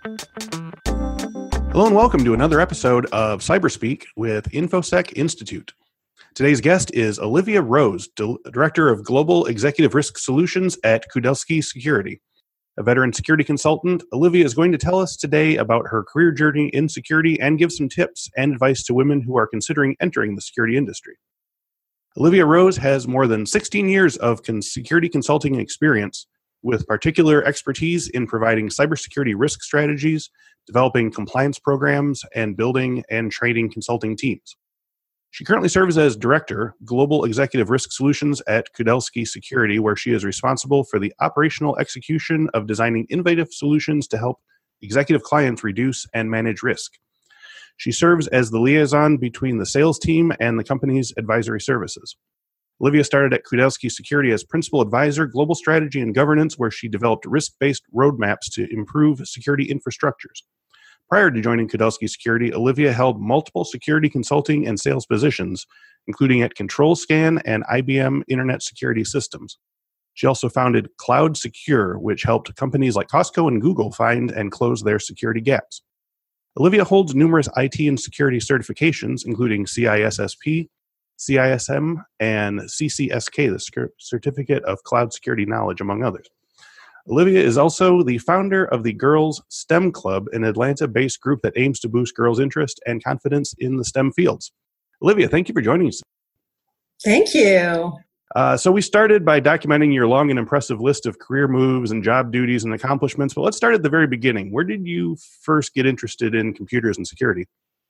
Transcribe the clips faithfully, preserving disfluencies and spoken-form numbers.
Hello and welcome to another episode of Cyberspeak with InfoSec Institute. Today's guest is Olivia Rose, Di- Director of Global Executive Risk Solutions at Kudelski Security. A veteran security consultant, Olivia is going to tell us today about her career journey in security and give some tips and advice to women who are considering entering the security industry. Olivia Rose has more than sixteen years of con- security consulting experience, with particular expertise in providing cybersecurity risk strategies, developing compliance programs, and building and training consulting teams. She currently serves as Director, Global Executive Risk Solutions at Kudelski Security, where she is responsible for the operational execution of designing innovative solutions to help executive clients reduce and manage risk. She serves as the liaison between the sales team and the company's advisory services. Olivia started at Kudelski Security as Principal Advisor, Global Strategy and Governance, where she developed risk-based roadmaps to improve security infrastructures. Prior to joining Kudelski Security, Olivia held multiple security consulting and sales positions, including at ControlScan and I B M Internet Security Systems. She also founded Cloud Secure, which helped companies like Costco and Google find and close their security gaps. Olivia holds numerous I T and security certifications, including C I S S P, C I S M, and C C S K, the Certificate of Cloud Security Knowledge, among others. Olivia is also the founder of the Girls STEM Club, an Atlanta-based group that aims to boost girls' interest and confidence in the STEM fields. Olivia, thank you for joining us. Thank you. Uh, so we started by documenting your long and impressive list of career moves and job duties and accomplishments, but let's start at the very beginning. Where did you first get interested in computers and security?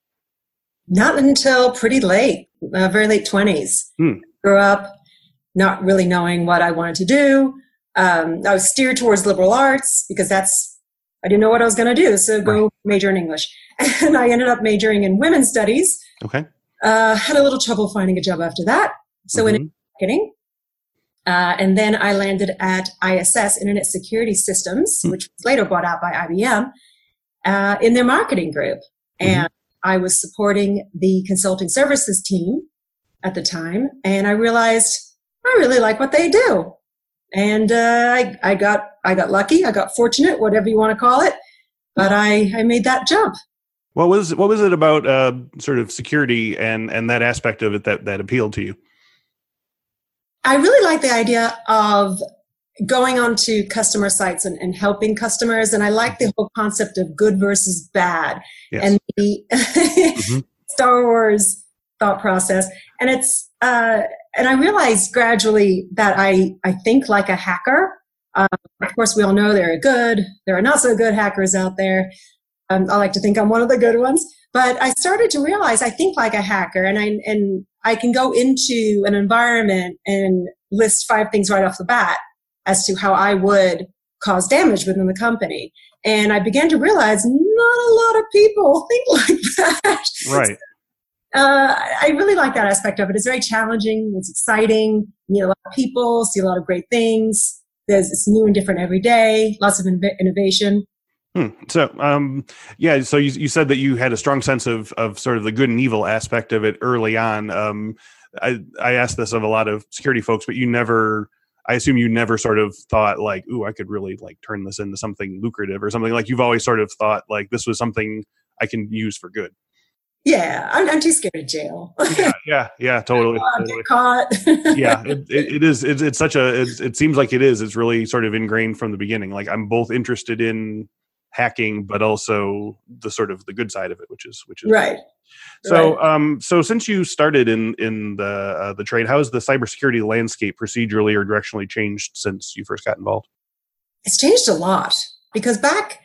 Not until pretty late, uh, very late twenties. Hmm. Grew up not really knowing what I wanted to do. Um, I was steered towards liberal arts because that's, I didn't know what I was going to do. So go right. major in English. And I ended up majoring in women's studies. Okay. Uh, had a little trouble finding a job after that. So mm-hmm. in marketing. Uh, and then I landed at I S S, Internet Security Systems, mm-hmm. which was later bought out by I B M, uh, in their marketing group. And mm-hmm. I was supporting the consulting services team at the time. And I realized I really like what they do. And uh, I, I got I got lucky. I got fortunate, whatever you want to call it. But I, I made that jump. What was what was it about uh, sort of security and, and that aspect of it that, that appealed to you? I really like the idea of going onto customer sites and, and helping customers. And I like the whole concept of good versus bad. Yes. And the mm-hmm. Star Wars thought process. And it's uh, and I realized gradually that I, I think like a hacker. Um, of course, we all know there are good, there are not so good hackers out there. Um, I like to think I'm one of the good ones. But I started to realize I think like a hacker, and I and I can go into an environment and list five things right off the bat as to how I would cause damage within the company. And I began to realize not a lot of people think like that. Right. Uh, I really like that aspect of it. It's very challenging. It's exciting. You meet a lot of people, see a lot of great things. There's it's new and different every day. Lots of in- innovation. Hmm. So, um, yeah. So you you said that you had a strong sense of of sort of the good and evil aspect of it early on. Um, I I asked this of a lot of security folks, but you never. I assume you never sort of thought like, "Ooh, I could really like turn this into something lucrative or something." Like you've always sort of thought like this was something I can use for good. Yeah, I'm, I'm too scared of jail. yeah, yeah, yeah, totally. Oh, totally. Get caught. yeah, it, it, it is. It's, it's such a. It's, it seems like it is. It's really sort of ingrained from the beginning. Like I'm both interested in hacking, but also the sort of the good side of it, which is which is right. So, right. um, so since you started in in the uh, the trade, how has the cybersecurity landscape procedurally or directionally changed since you first got involved? It's changed a lot because back.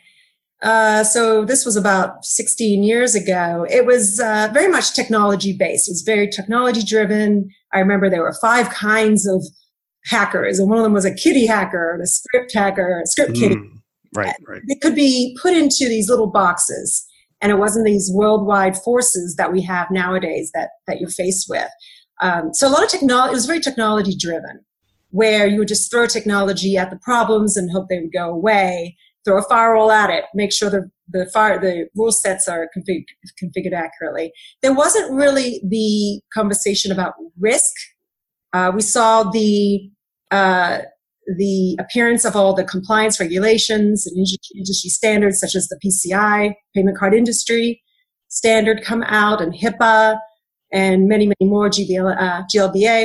Uh, so this was about sixteen years ago. It was uh, very much technology based. It was very technology driven. I remember there were five kinds of hackers, and one of them was a kitty hacker, a script hacker, a script kitty. Mm, right, right. It could be put into these little boxes, and it wasn't these worldwide forces that we have nowadays that that you're faced with. Um, so a lot of technology. It was very technology driven, where you would just throw technology at the problems and hope they would go away. Throw a firewall at it, make sure the the fire the rule sets are config, configured accurately. There wasn't really the conversation about risk. Uh, we saw the uh, the appearance of all the compliance regulations and industry standards, such as the P C I, Payment Card Industry Standard, come out, and HIPAA, and many, many more, G B L, uh, G L B A.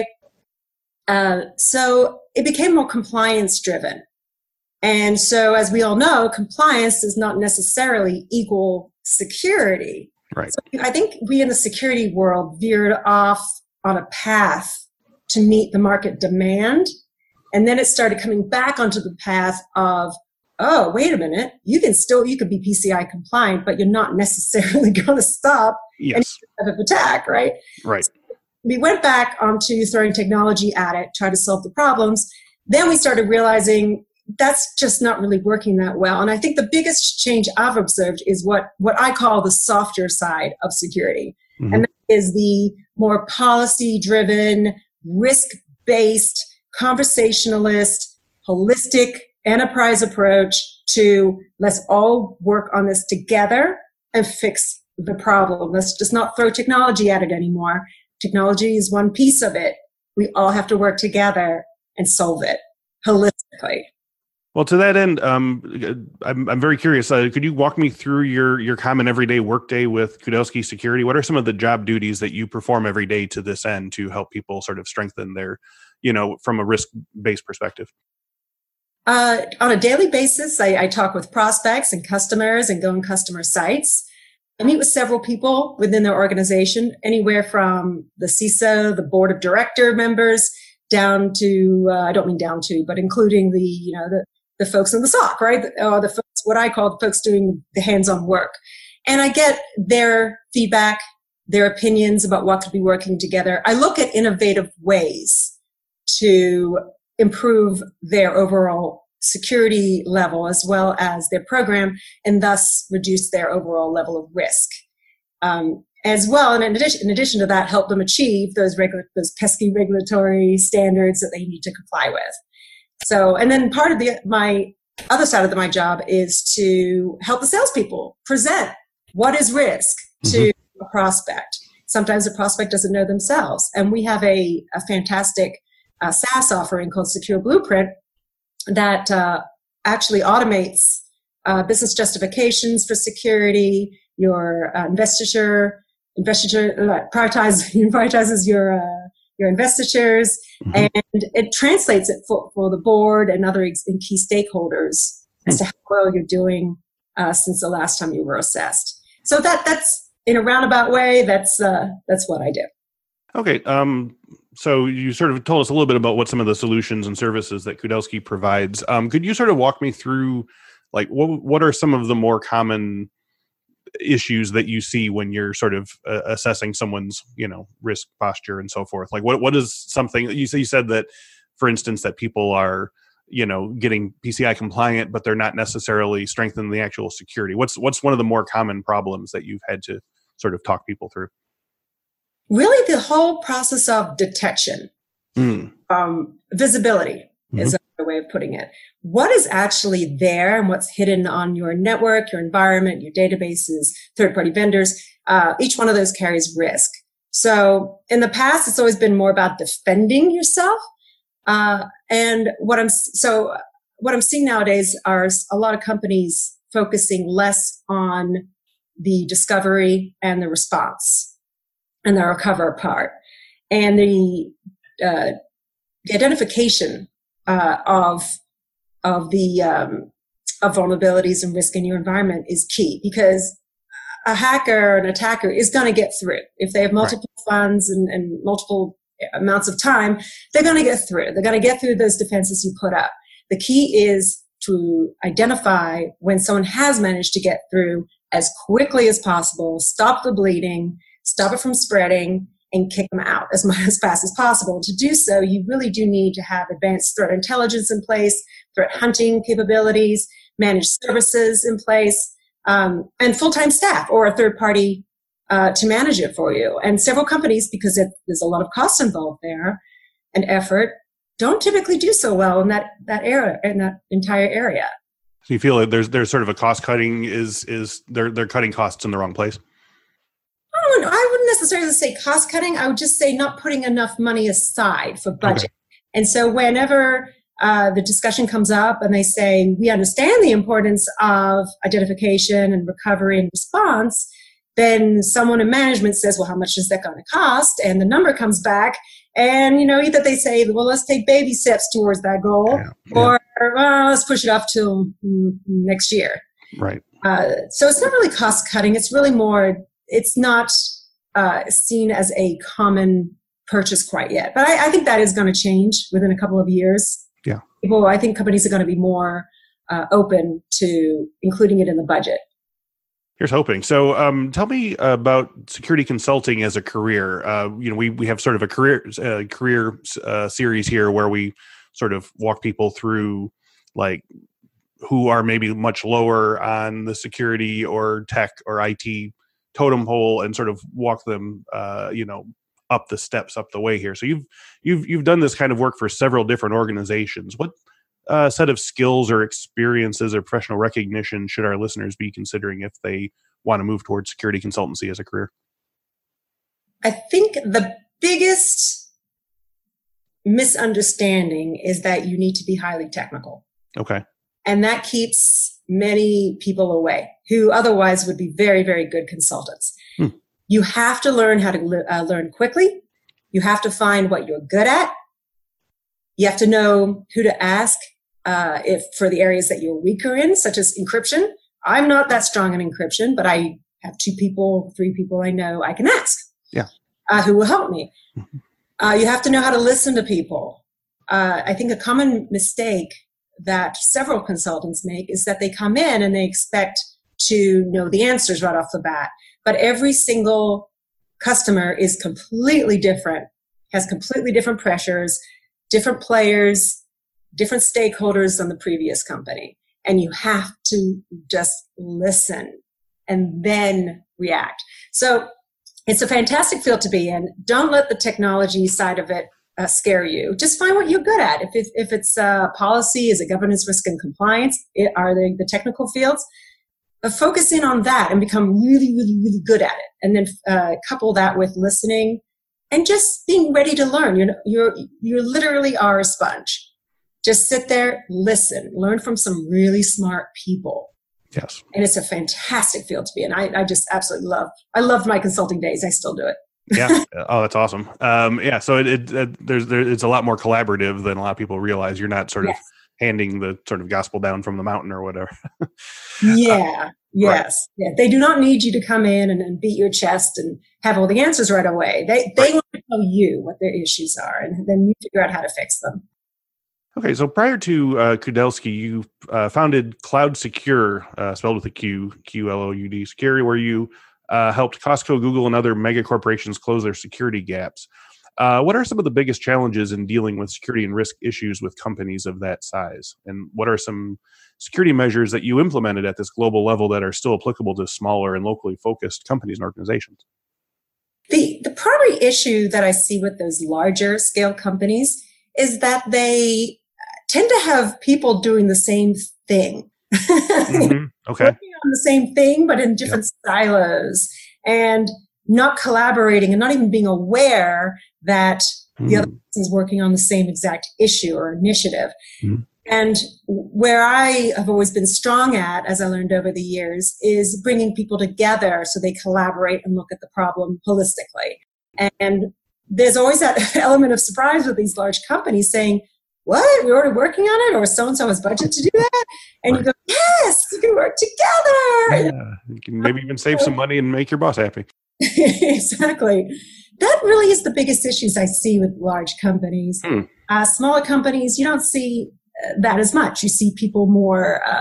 Uh, so it became more compliance driven. And so, as we all know, compliance does not necessarily equal security. Right. So I think we in the security world veered off on a path to meet the market demand. And then it started coming back onto the path of, oh, wait a minute, you can still, you could be P C I compliant, but you're not necessarily going to stop yes. any type of attack, right? Right. So we went back onto throwing technology at it, try to solve the problems. Then we started realizing that's just not really working that well. And I think the biggest change I've observed is what, what I call the softer side of security. Mm-hmm. And that is the more policy-driven, risk-based, conversationalist, holistic enterprise approach to let's all work on this together and fix the problem. Let's just not throw technology at it anymore. Technology is one piece of it. We all have to work together and solve it holistically. Well, to that end, um, I'm I'm very curious. Uh, could you walk me through your your common everyday workday with Kudelski Security? What are some of the job duties that you perform every day to this end to help people sort of strengthen their, you know, from a risk-based perspective? Uh, on a daily basis, I, I talk with prospects and customers and go on customer sites. I meet with several people within their organization, anywhere from the C I S O, the board of director members, down to, uh, I don't mean down to, but including the, you know, the, the folks in the S O C, right? Or the folks, what I call the folks doing the hands-on work. And I get their feedback, their opinions about what could be working together. I look at innovative ways to improve their overall security level as well as their program, and thus reduce their overall level of risk. Um, as well, and in addition, in addition to that, help them achieve those regular, those pesky regulatory standards that they need to comply with. So, and then part of the my other side of the, my job is to help the salespeople present what is risk to mm-hmm. a prospect. Sometimes a prospect doesn't know themselves, and we have a, a fantastic uh, SaaS offering called Secure Blueprint that uh, actually automates uh, business justifications for security, your uh, investiture, investiture uh, prioritize, prioritizes your uh, your investitures, mm-hmm. and it translates it for, for the board and other ex- and key stakeholders mm-hmm. as to how well you're doing uh, since the last time you were assessed. So that that's in a roundabout way. That's uh, that's what I do. Okay. Um, so you sort of told us a little bit about what some of the solutions and services that Kudelski provides. Um, could you sort of walk me through, like, what what are some of the more common issues that you see when you're sort of uh, assessing someone's, you know, risk posture and so forth? Like, what what is something you say? You said that, for instance, that people are, you know, getting P C I compliant, but they're not necessarily strengthening the actual security. What's what's one of the more common problems that you've had to sort of talk people through? Really, the whole process of detection, mm. um, visibility mm-hmm. is another way of putting it. What is actually there and what's hidden on your network, your environment, your databases, third-party vendors, uh, each one of those carries risk. So in the past, it's always been more about defending yourself. Uh, and what I'm, so what I'm seeing nowadays are a lot of companies focusing less on the discovery and the response and the recover part, and the uh, the identification uh, of of the um, of vulnerabilities and risk in your environment is key, because a hacker or an attacker is going to get through. If they have multiple right. funds and, and multiple amounts of time, they're going to get through. They're going to get through those defenses you put up. The key is to identify when someone has managed to get through as quickly as possible, stop the bleeding, stop it from spreading, and kick them out as much as fast as possible. To do so, you really do need to have advanced threat intelligence in place, threat hunting capabilities, managed services in place, um, and full-time staff or a third party uh, to manage it for you. And several companies, because it, there's a lot of cost involved there and effort, don't typically do so well in that that area, in that entire area. So you feel like there's there's sort of a cost cutting is is they're they're cutting costs in the wrong place? I wouldn't, I wouldn't necessarily say cost cutting. I would just say not putting enough money aside for budget. Okay. And so whenever uh, the discussion comes up and they say, we understand the importance of identification and recovery and response, then someone in management says, well, how much is that going to cost? And the number comes back. And, you know, either they say, well, let's take baby steps towards that goal, yeah, yeah. or well, let's push it off till mm, next year. Right. Uh, so it's not really cost cutting. It's really more, it's not uh, seen as a common purchase quite yet. But I, I think that is going to change within a couple of years. Yeah. People, I think companies are going to be more uh, open to including it in the budget. Here's hoping. So um, tell me about security consulting as a career. Uh, you know, we, we have sort of a career uh, career uh, series here where we sort of walk people through like who are maybe much lower on the security or tech or I T totem pole and sort of walk them, uh, you know, up the steps, up the way here. So you've you've you've done this kind of work for several different organizations. What uh, set of skills or experiences or professional recognition should our listeners be considering if they want to move towards security consultancy as a career? I think the biggest misunderstanding is that you need to be highly technical. Okay. And that keeps many people away who otherwise would be very, very good consultants. Hmm. You have to learn how to le- uh, learn quickly. You have to find what you're good at. You have to know who to ask uh, if for the areas that you're weaker in, such as encryption. I'm not that strong in encryption, but I have two people, three people I know I can ask. Yeah. Uh, who will help me. Mm-hmm. Uh, you have to know how to listen to people. Uh, I think a common mistake that several consultants make is that they come in and they expect to know the answers right off the bat. But every single customer is completely different, has completely different pressures, different players, different stakeholders than the previous company. And you have to just listen and then react. So it's a fantastic field to be in. Don't let the technology side of it uh, scare you. Just find what you're good at. If it, if it's uh, policy, is it governance, risk, and compliance? It, are they the technical fields? But focus in on that and become really, really, really good at it. And then uh, couple that with listening and just being ready to learn. You're, you're, you literally are a sponge. Just sit there, listen, learn from some really smart people. Yes. And it's a fantastic field to be in. I, I just absolutely love, I loved my consulting days. I still do it. Yeah. Oh, that's awesome. Um, yeah. So it, it, it there's, there, it's a lot more collaborative than a lot of people realize. You're not sort yes. of handing the sort of gospel down from the mountain or whatever. yeah. Uh, yes. Right. Yeah. They do not need you to come in and, and beat your chest and have all the answers right away. They, they right. want to tell you what their issues are and then you figure out how to fix them. Okay, so prior to uh, Kudelski, you uh, founded Cloud Secure, uh, spelled with a Q, Q L O U D, Secure, where you uh, helped Costco, Google, and other mega corporations close their security gaps. Uh, what are some of the biggest challenges in dealing with security and risk issues with companies of that size? And what are some security measures that you implemented at this global level that are still applicable to smaller and locally focused companies and organizations? The, the primary issue that I see with those larger scale companies is that they tend to have people doing the same thing. Mm-hmm. Okay. Working on the same thing, but in different yep. silos and not collaborating and not even being aware that mm. the other person is working on the same exact issue or initiative. Mm. And where I have always been strong at, as I learned over the years, is bringing people together so they collaborate and look at the problem holistically. And there's always that element of surprise with these large companies saying, what? We're already working on it? Or so-and-so has budget to do that? And right. you go, yes, you can work together. Yeah. You can maybe even save some money and make your boss happy. Exactly. That really is the biggest issues I see with large companies. Hmm. Uh, smaller companies, you don't see uh, that as much. You see people more, uh,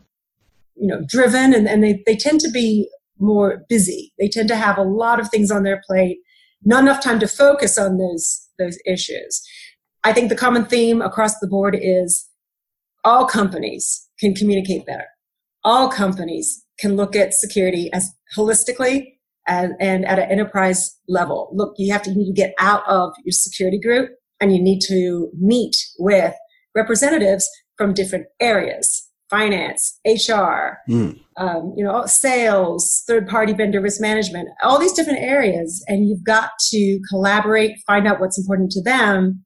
you know, driven and, and they, they tend to be more busy. They tend to have a lot of things on their plate, not enough time to focus on those, those issues. I think the common theme across the board is all companies can communicate better. All companies can look at security as holistically and, and at an enterprise level. Look, you have to, you need to get out of your security group and you need to meet with representatives from different areas, finance, H R, mm. um, you know, sales, third-party vendor risk management, all these different areas. And you've got to collaborate, find out what's important to them,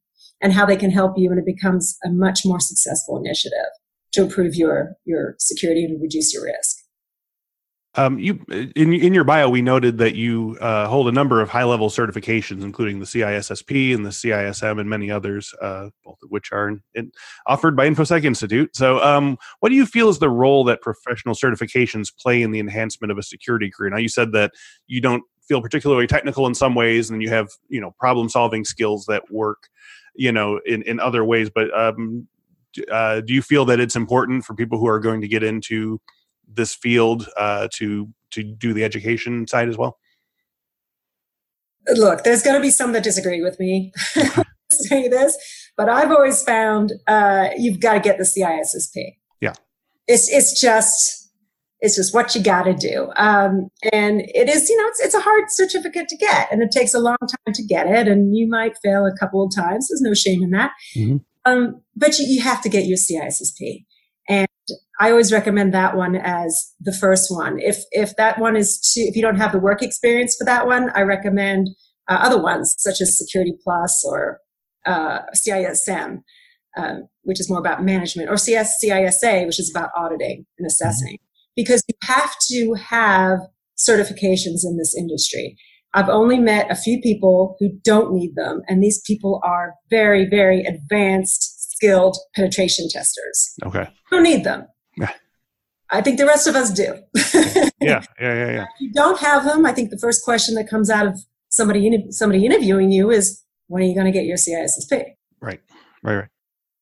and how they can help you, and it becomes a much more successful initiative to improve your, your security and reduce your risk. Um, you in in your bio, we noted that you uh, hold a number of high-level certifications, including the C I S S P and the C I S M and many others, uh, both of which are in, in, offered by InfoSec Institute. So um, what do you feel is the role that professional certifications play in the enhancement of a security career? Now, you said that you don't feel particularly technical in some ways, and you have, you know, problem-solving skills that work, you know, in, in other ways. But um, uh, do you feel that it's important for people who are going to get into this field uh, to to do the education side as well? Look, there's going to be some that disagree with me say this, but I've always found uh, you've got to get the C I S S P. Yeah, it's it's just it's just what you got to do, um, and it is, you know, it's it's a hard certificate to get, and it takes a long time to get it, and you might fail a couple of times. There's no shame in that, mm-hmm. um, but you, you have to get your C I S S P. And I always recommend that one as the first one. If if that one is too, if you don't have the work experience for that one, I recommend uh, other ones such as Security Plus or uh, C I S M, uh, which is more about management, or C S C I S A, which is about auditing and assessing. Mm-hmm. Because you have to have certifications in this industry. I've only met a few people who don't need them, and these people are very, very advanced, skilled penetration testers. Okay. You don't need them. Yeah. I think the rest of us do. yeah, yeah, yeah, yeah. If you don't have them, I think the first question that comes out of somebody somebody interviewing you is, when are you going to get your C I S S P? Right, right, right.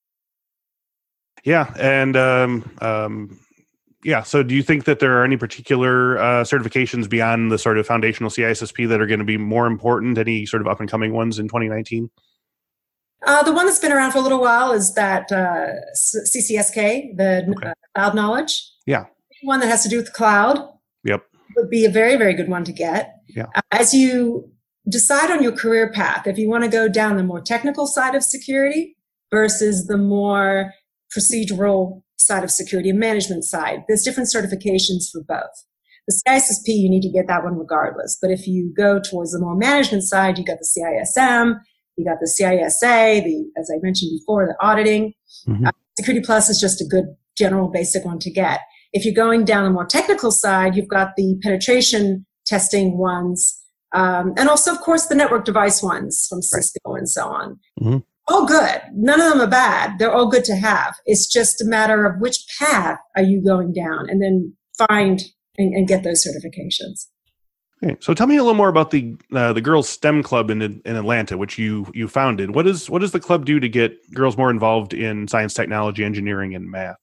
Yeah, and um, um, yeah. So, do you think that there are any particular uh, certifications beyond the sort of foundational C I S S P that are going to be more important? Any sort of up and coming ones in twenty nineteen? Uh, the one that's been around for a little while is that uh, C C S K, the okay. uh, cloud knowledge. Yeah. One that has to do with the cloud. Yep. Would be a very, very good one to get. Yeah. Uh, as you decide on your career path, if you want to go down the more technical side of security versus the more procedural side of security and management side, there's different certifications for both. The C I S S P, you need to get that one regardless. But if you go towards the more management side, you got the C I S M, you got the C I S A, the, as I mentioned before, the auditing. Mm-hmm. Uh, Security Plus is just a good general basic one to get. If you're going down the more technical side, you've got the penetration testing ones, um, and also, of course, the network device ones from Cisco right. and so on. Mm-hmm. All good. None of them are bad. They're all good to have. It's just a matter of which path are you going down, and then find and, and get those certifications. Okay. So tell me a little more about the uh, the Girls STEM Club in in Atlanta, which you you founded. What is what does the club do to get girls more involved in science, technology, engineering, and math?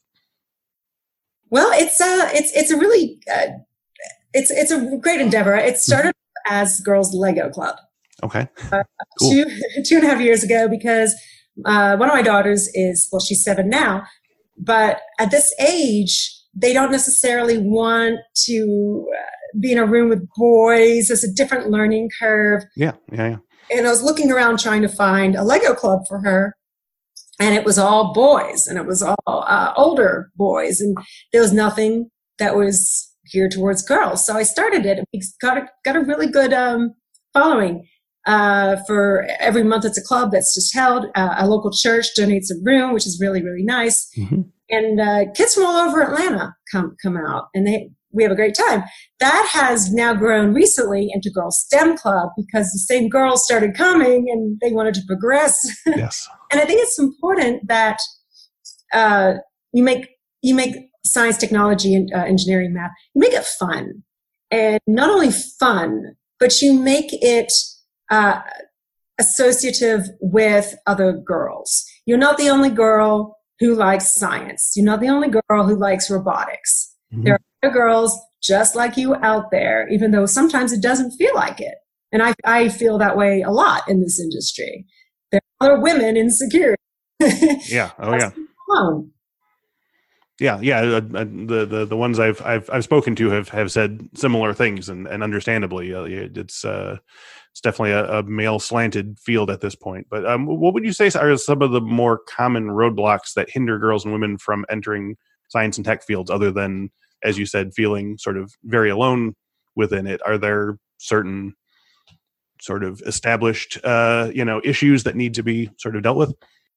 Well, it's a it's it's a really uh, it's it's a great endeavor. It started mm-hmm. as Girls Lego Club. Okay. Uh, cool. two two and a half years ago, because uh, one of my daughters is well, she's seven now, but at this age, they don't necessarily want to uh, be in a room with boys. There's a different learning curve. Yeah, yeah, yeah. And I was looking around trying to find a Lego club for her, and it was all boys, and it was all uh, older boys, and there was nothing that was geared towards girls. So I started it. We got a, got a really good um, following. Uh, for every month, it's a club that's just held. Uh, a local church donates a room, which is really, really nice. Mm-hmm. And uh, kids from all over Atlanta come come out, and they we have a great time. That has now grown recently into Girls STEM Club, because the same girls started coming and they wanted to progress. Yes. And I think it's important that uh, you make you make science, technology, and uh, engineering, math. You make it fun, and not only fun, but you make it uh, associative with other girls. You're not the only girl who likes science. You're not the only girl who likes robotics. Mm-hmm. There are other girls just like you out there, even though sometimes it doesn't feel like it. And I, I feel that way a lot in this industry. There are other women in security. Yeah. Oh, yeah. Alone. Yeah, yeah. Uh, the, the the ones I've I've I've spoken to have, have said similar things, and, and understandably, uh, it's uh, it's definitely a, a male slanted field at this point. But um, what would you say are some of the more common roadblocks that hinder girls and women from entering science and tech fields, other than, as you said, feeling sort of very alone within it? Are there certain sort of established, uh, you know, issues that need to be sort of dealt with?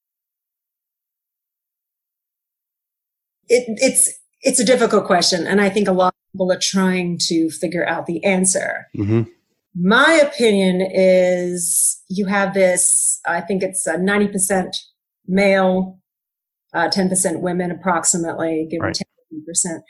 It, it's it's a difficult question, and I think a lot of people are trying to figure out the answer. Mm-hmm. My opinion is you have this, I think it's uh, ninety percent male, uh, ten percent women approximately, give or take ten percent.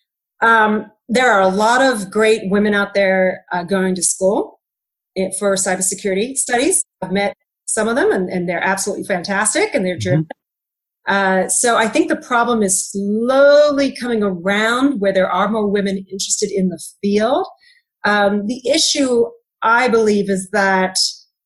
Um, there are a lot of great women out there uh, going to school for cybersecurity studies. I've met some of them, and, and they're absolutely fantastic, and they're driven. Mm-hmm. Uh, so I think the problem is slowly coming around where there are more women interested in the field. Um, the issue, I believe, is that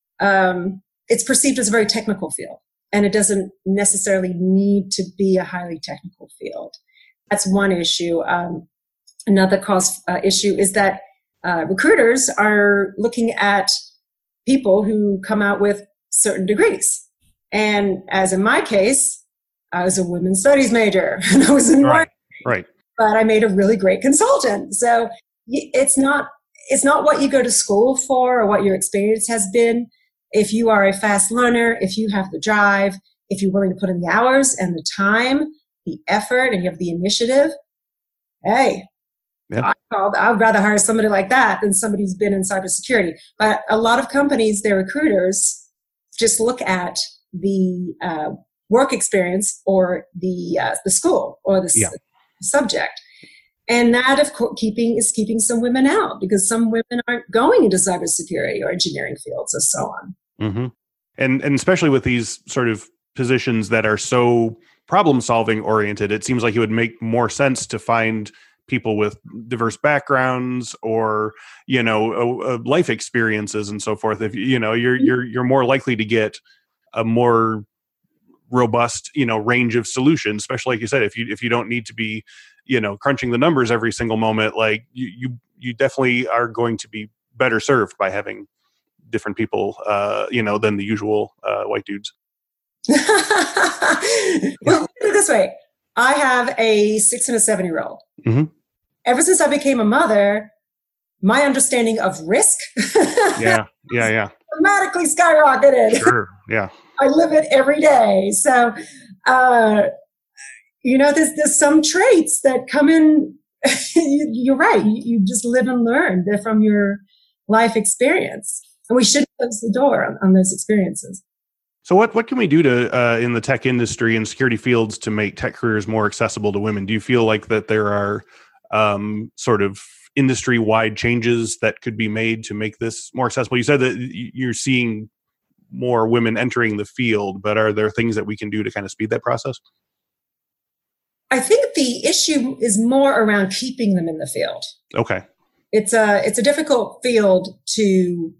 um, it's perceived as a very technical field, and it doesn't necessarily need to be a highly technical field. That's one issue. Um, another cause uh, issue is that uh, recruiters are looking at people who come out with certain degrees. And as in my case, I was a women's studies major, and I was in right, right. But I made a really great consultant. So it's not it's not what you go to school for or what your experience has been. If you are a fast learner, if you have the drive, if you're willing to put in the hours and the time, the effort, and you have the initiative, hey, yeah. I called, I would rather hire somebody like that than somebody who's been in cybersecurity. But a lot of companies, their recruiters just look at the uh, work experience or the uh, the school or the yeah. s- subject. And that, of course, keeping is keeping some women out because some women aren't going into cybersecurity or engineering fields and so on. Mm-hmm. And and especially with these sort of positions that are so problem-solving oriented, it seems like it would make more sense to find people with diverse backgrounds or, you know, uh, life experiences and so forth. If you know, you're you're you're more likely to get a more robust, you know, range of solutions, especially like you said, if you if you don't need to be, you know, crunching the numbers every single moment, like you you you definitely are going to be better served by having different people, uh, you know, than the usual uh, white dudes. Well, put it this way. I have a six and a seven year old. Mm-hmm. Ever since I became a mother, my understanding of risk yeah, yeah, yeah, dramatically skyrocketed. Sure, yeah. I live it every day. So, uh, you know, there's there's some traits that come in. you, you're right. You, you just live and learn. They're from your life experience, and we shouldn't close the door on, on those experiences. So what, what can we do to uh, in the tech industry and security fields to make tech careers more accessible to women? Do you feel like that there are um, sort of industry-wide changes that could be made to make this more accessible? You said that you're seeing more women entering the field, but are there things that we can do to kind of speed that process? I think the issue is more around keeping them in the field. Okay. It's a, it's a difficult field to...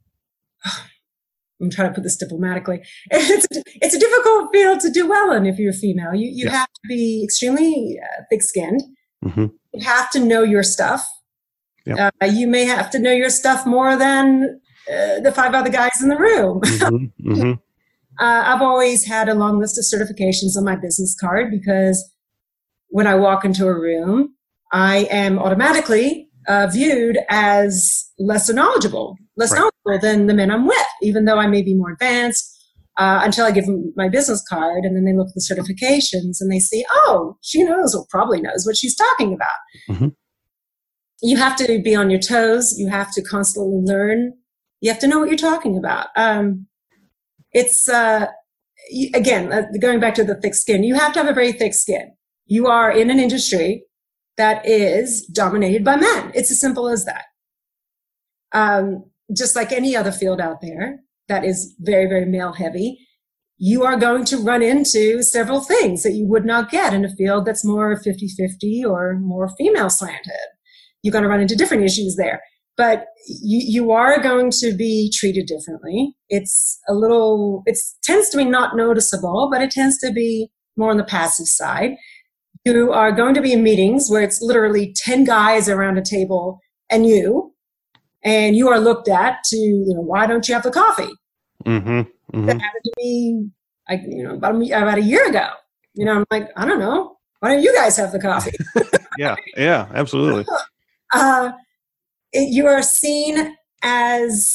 I'm trying to put this diplomatically. It's a, it's a difficult field to do well in if you're female. You you yes. have to be extremely uh, thick-skinned. Mm-hmm. You have to know your stuff. Yep. Uh, you may have to know your stuff more than uh, the five other guys in the room. Mm-hmm. Mm-hmm. uh, I've always had a long list of certifications on my business card because when I walk into a room, I am automatically uh, viewed as lesser knowledgeable. less right. knowledgeable than the men I'm with, even though I may be more advanced, uh, until I give them my business card, and then they look at the certifications and they see, oh, she knows or probably knows what she's talking about. Mm-hmm. You have to be on your toes. You have to constantly learn. You have to know what you're talking about. Um, it's, uh, you, again, uh, going back to the thick skin, you have to have a very thick skin. You are in an industry that is dominated by men. It's as simple as that. Um, just like any other field out there that is very, very male heavy, you are going to run into several things that you would not get in a field that's more fifty-fifty or more female slanted. You're going to run into different issues there, but you, you are going to be treated differently. It's a little, it tends to be not noticeable, but it tends to be more on the passive side. You are going to be in meetings where it's literally ten guys around a table and you, and you are looked at to, you know, why don't you have the coffee? Mm-hmm, mm-hmm. That happened to me, like, you know, about a, about a year ago. You know, I'm like, I don't know. Why don't you guys have the coffee? yeah, yeah, absolutely. Uh, it, you are seen as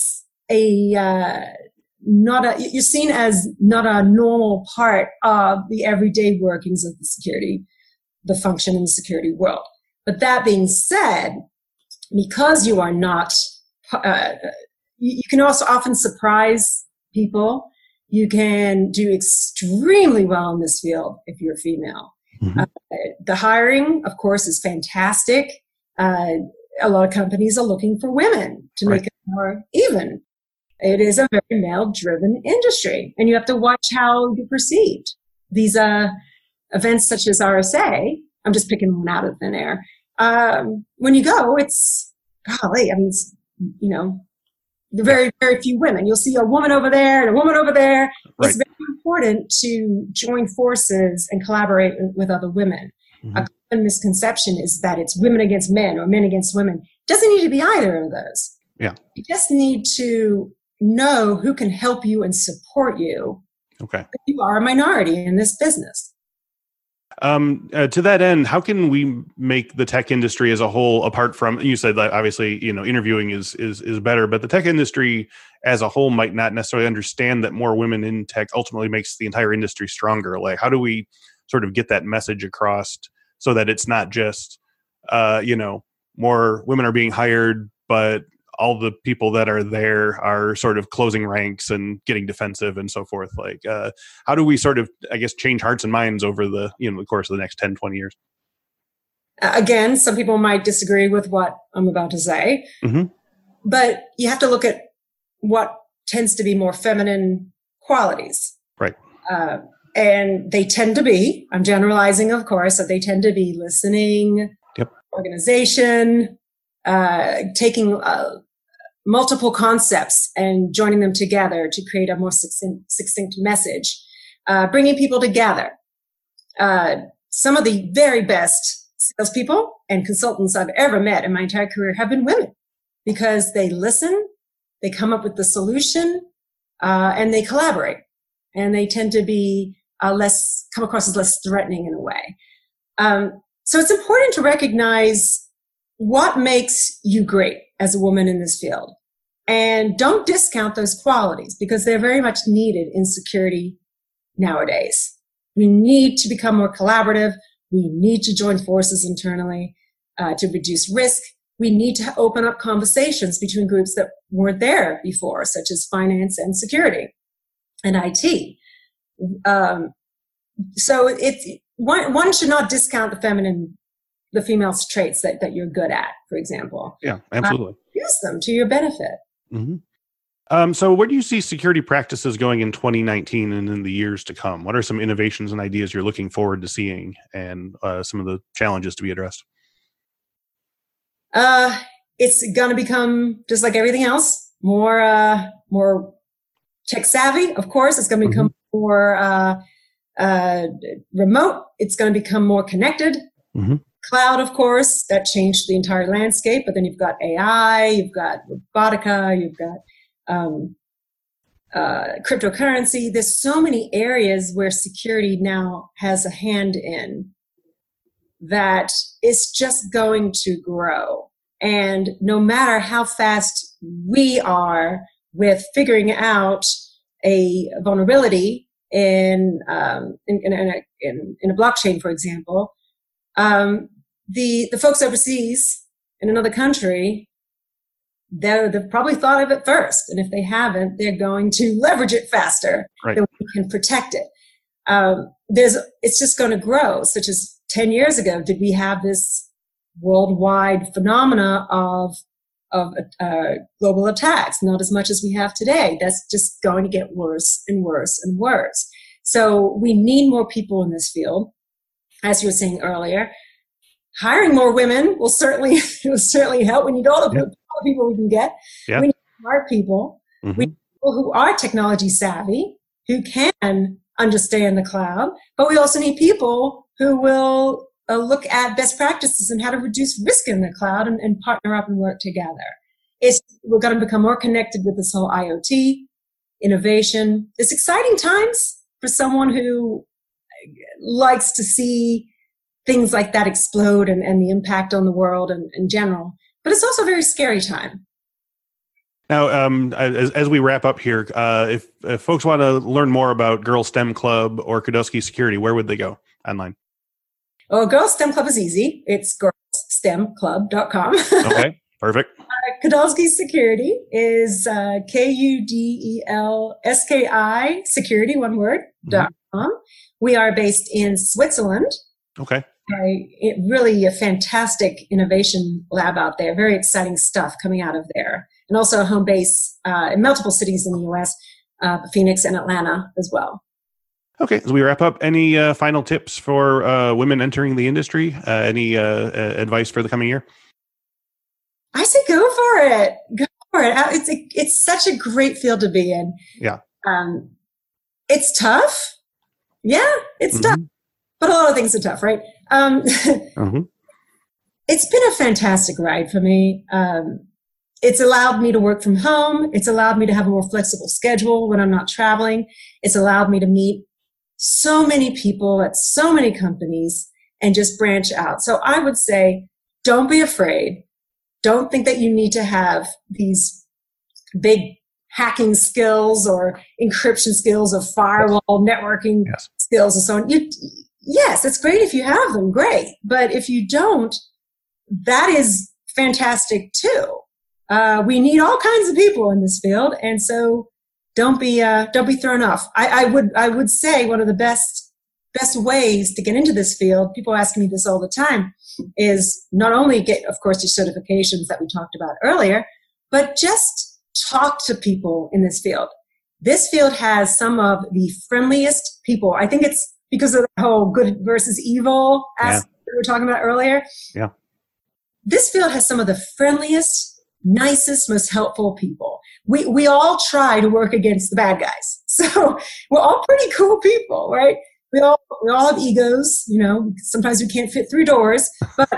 a uh, not a you're seen as not a normal part of the everyday workings of the security, the function in the security world. But that being said, because you are not, uh, you, you can also often surprise people. You can do extremely well in this field if you're female. Mm-hmm. Uh, the hiring, of course, is fantastic. Uh, a lot of companies are looking for women to right. make it more even. It is a very male-driven industry, and you have to watch how you're perceived. These uh, events such as R S A, I'm just picking one out of thin air. Um, when you go, it's, golly, I mean, it's, you know, very, very few women. You'll see a woman over there and a woman over there. Right. It's very important to join forces and collaborate with other women. Mm-hmm. A common misconception is that it's women against men or men against women. It doesn't need to be either of those. Yeah. You just need to know who can help you and support you. Okay. You are a minority in this business. Um, uh, to that end, how can we make the tech industry as a whole, apart from, you said that obviously, you know, interviewing is, is, is better, but the tech industry as a whole might not necessarily understand that more women in tech ultimately makes the entire industry stronger. Like, how do we sort of get that message across so that it's not just, uh, you know, more women are being hired, but all the people that are there are sort of closing ranks and getting defensive and so forth. Like, uh, how do we sort of, I guess, change hearts and minds over the, you know, the course of the next ten, twenty years? Again, some people might disagree with what I'm about to say, mm-hmm. but you have to look at what tends to be more feminine qualities. Right. Uh, and they tend to be, I'm generalizing, of course, that they tend to be listening, yep. organization, uh, taking, uh, multiple concepts and joining them together to create a more succinct, succinct message, uh, bringing people together. Uh, some of the very best salespeople and consultants I've ever met in my entire career have been women because they listen, they come up with the solution, uh, and they collaborate. And they tend to be uh, less, come across as less threatening in a way. Um, so it's important to recognize what makes you great as a woman in this field. And don't discount those qualities because they're very much needed in security nowadays. We need to become more collaborative. We need to join forces internally uh, to reduce risk. We need to open up conversations between groups that weren't there before, such as finance and security and I T. Um, so it's, one, one should not discount the feminine the female traits that, that you're good at, for example. Yeah, absolutely. Uh, use them to your benefit. Mm-hmm. Um, so where do you see security practices going in twenty nineteen and in the years to come? What are some innovations and ideas you're looking forward to seeing and uh, some of the challenges to be addressed? Uh, it's going to become, just like everything else, more uh, more tech savvy, of course. It's going to become mm-hmm. more uh, uh, remote. It's going to become more connected. Mm-hmm. Cloud, of course, that changed the entire landscape, but then you've got A I, you've got robotica, you've got um, uh, cryptocurrency. There's so many areas where security now has a hand in that it's just going to grow. And no matter how fast we are with figuring out a vulnerability in, um, in, in, a, in, in a blockchain, for example, Um, the, the folks overseas in another country, they've probably thought of it first. And if they haven't, they're going to leverage it faster right. than we can protect it. Um, there's, it's just going to grow, such as ten years ago, did we have this worldwide phenomena of, of, uh, global attacks? Not as much as we have today. That's just going to get worse and worse and worse. So we need more people in this field. As you were saying earlier, hiring more women will certainly will certainly help. We need all the, yep. all the people we can get. Yep. We need smart people. Mm-hmm. We need people who are technology savvy, who can understand the cloud. But we also need people who will uh, look at best practices and how to reduce risk in the cloud and, and partner up and work together. It's, we're going to become more connected with this whole IoT, innovation. It's exciting times for someone who likes to see things like that explode and, and the impact on the world and in general. But it's also a very scary time. Now, um, as, as we wrap up here, uh, if, if folks want to learn more about Girls STEM Club or Kudelski Security, where would they go online? Oh, Girls STEM Club is easy. It's girls stem club dot com. Okay, perfect. uh, Kudelski Security is uh, K U D E L S K I Security, one word, mm-hmm. dot com. We are based in Switzerland. Okay. I, it really a fantastic innovation lab out there. Very exciting stuff coming out of there. And also a home base uh, in multiple cities in the U S, uh, Phoenix and Atlanta as well. Okay, as we wrap up, any uh, final tips for uh, women entering the industry? Uh, any uh, uh, advice for the coming year? I say go for it. Go for it. It's a, it's such a great field to be in. Yeah. Um, it's tough. Yeah, it's mm-hmm. tough. But a lot of things are tough, right? Um, mm-hmm. It's been a fantastic ride for me. Um, It's allowed me to work from home. It's allowed me to have a more flexible schedule when I'm not traveling. It's allowed me to meet so many people at so many companies and just branch out. So I would say, don't be afraid. Don't think that you need to have these big hacking skills or encryption skills or firewall networking yes. skills and so on. You, yes, it's great if you have them, great. But if you don't, that is fantastic too. Uh, we need all kinds of people in this field, and so don't be uh, don't be thrown off. I, I would I would say one of the best best ways to get into this field. People ask me this all the time. Is not only get, of course, your certifications that we talked about earlier, but just talk to people in this field. This field has some of the friendliest people. I think it's because of the whole good versus evil aspect yeah. we were talking about earlier. Yeah, this field has some of the friendliest, nicest, most helpful people. We we all try to work against the bad guys. So we're all pretty cool people, right? We all we all have egos, you know, sometimes we can't fit through doors, but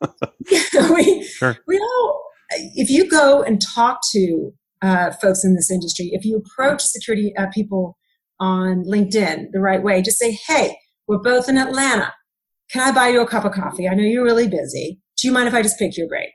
we sure. we all, if you go and talk to uh, folks in this industry, if you approach security uh, people on LinkedIn the right way, just say, hey, we're both in Atlanta. Can I buy you a cup of coffee? I know you're really busy. Do you mind if I just pick your brain?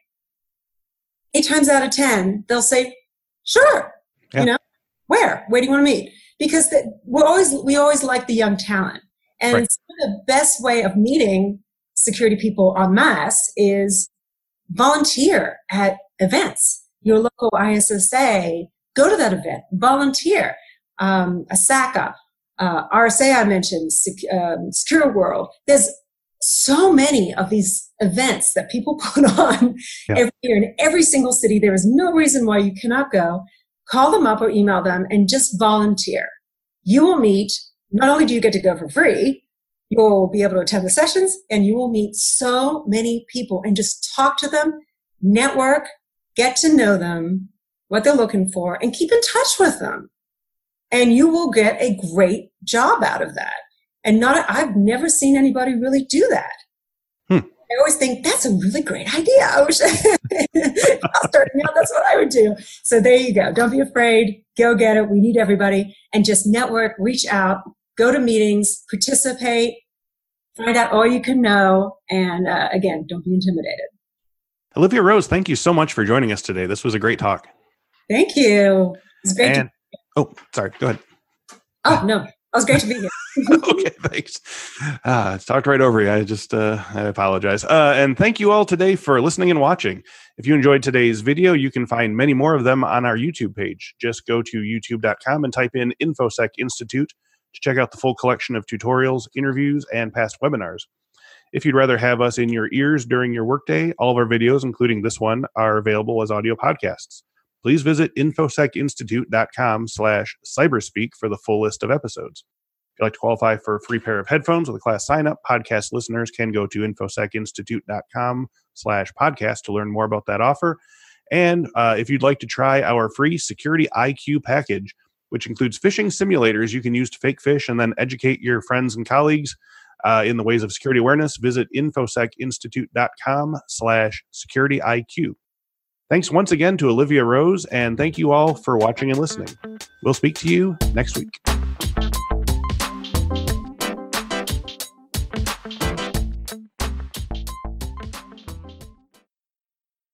Eight times out of ten, they'll say, sure. Yeah. You know, where? Where do you want to meet? Because the, we're always, we always like the young talent. And right. the best way of meeting security people en masse is volunteer at events. Your local I S S A, go to that event, volunteer. Um, A S A C A, uh, R S A I mentioned, Sec- um, Secure World. There's so many of these events that people put on yeah. every year in every single city. There is no reason why you cannot go. Call them up or email them and just volunteer. You will meet, not only do you get to go for free, you'll be able to attend the sessions and you will meet so many people and just talk to them, network, get to know them, what they're looking for, and keep in touch with them. And you will get a great job out of that. And not, I've never seen anybody really do that. Hmm. I always think that's a really great idea. I wish I was starting out, that's what I would do. So there you go. Don't be afraid. Go get it. We need everybody. And just network, reach out, go to meetings, participate, find out all you can know. And uh, again, don't be intimidated. Olivia Rose, thank you so much for joining us today. This was a great talk. Thank you. It's great and, to- Oh, sorry. Go ahead. Oh, no. It was great to be here. Okay, thanks. Uh, talked right over you. I just, uh, I apologize. Uh, and thank you all today for listening and watching. If you enjoyed today's video, you can find many more of them on our YouTube page. Just go to youtube dot com and type in InfoSec Institute to check out the full collection of tutorials, interviews, and past webinars. If you'd rather have us in your ears during your workday, all of our videos, including this one, are available as audio podcasts. Please visit infosec institute dot com slash cyberspeak for the full list of episodes. If you'd like to qualify for a free pair of headphones with a class sign-up, podcast listeners can go to infosec institute dot com slash podcast to learn more about that offer. And uh, if you'd like to try our free Security I Q package, which includes phishing simulators you can use to fake phish and then educate your friends and colleagues uh, in the ways of security awareness, visit infosec institute dot com slash security I Q. Thanks once again to Olivia Rose, and thank you all for watching and listening. We'll speak to you next week.